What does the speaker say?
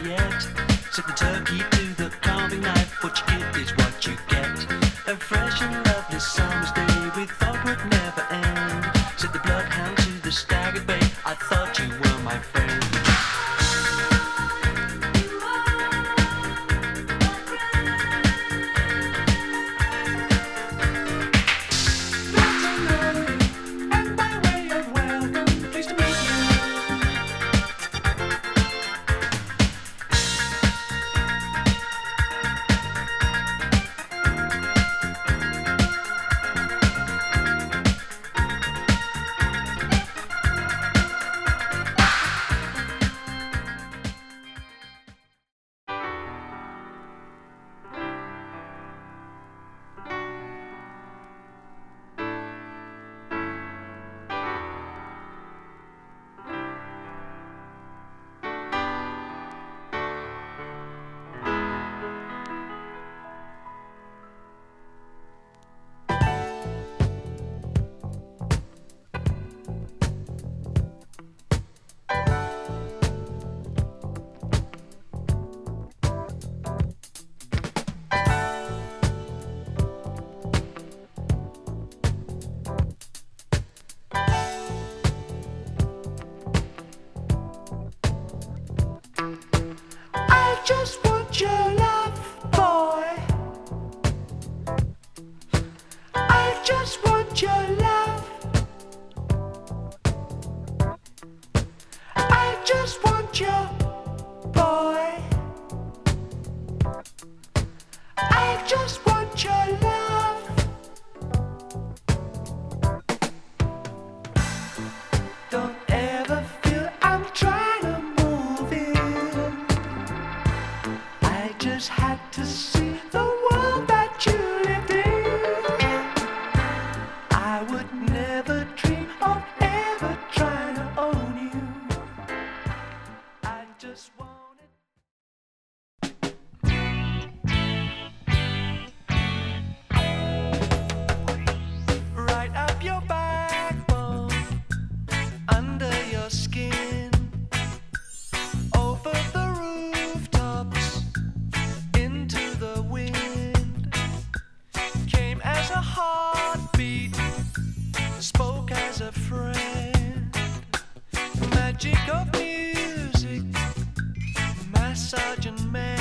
yet. Took the turkey to the carving knife. What you get is what you get. A fresh and lovely summer's day we thought would never end. Said the bloodhound to the staggered bay, I thought you were my friend. Just want your love, boy. I just want your love. I just want your boy. I just want your love. Don't ever feel I'm trying to move in. I just had to see the world that you lived in. I would never dream of ever trying to own you. I just wanted right up your backbone, under your skin, over the rooftops, into the wind. Came as a heartbeat, spoke as a friend. Magic of music, massage and man.